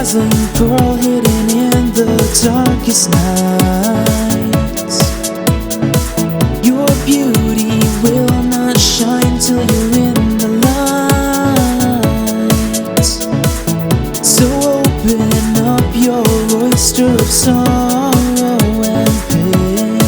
dazzling pearl hidden in the darkest nights. Your beauty will not shine till you're in the light. So open up your oyster of sorrow and pain,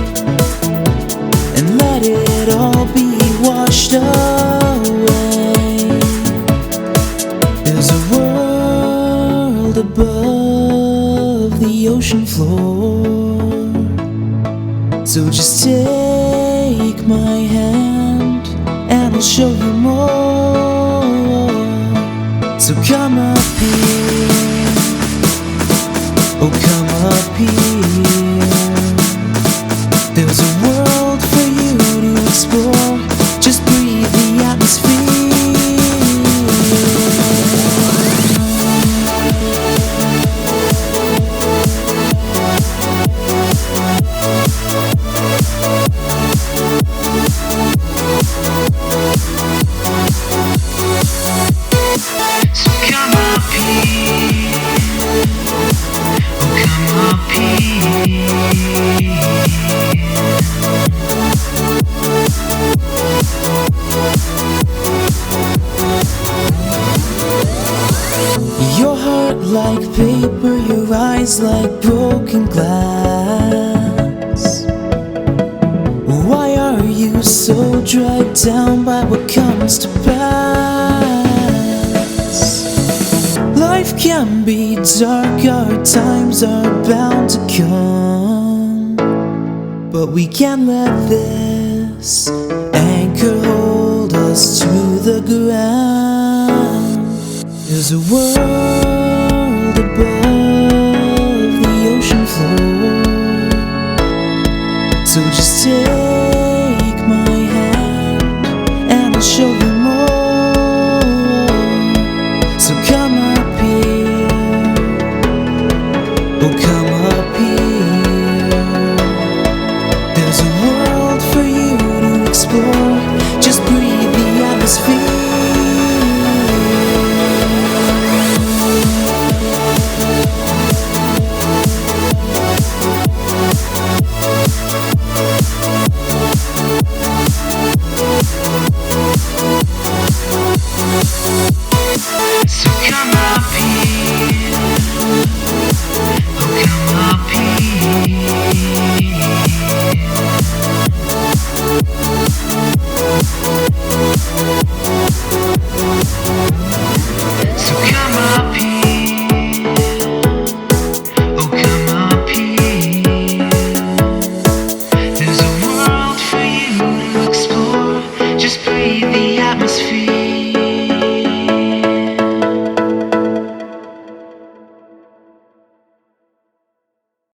and let it all be washed away. There's a world above the ocean floor, so just take my hand and I'll show you more. So come up here, oh come up here. There's a world for you to explore. Just breathe the atmosphere. So come up here, oh come up here. Your heart like paper, your eyes like broken glass. Why are you so dragged down by what comes to pass? Life can be dark, our times are bound to come, but we can't let this anchor hold us to the ground. There's a world above the ocean floor, so just take my hand and I'll show you more. So come up here, oh come up here. There's a world for you to explore. Just breathe the atmosphere.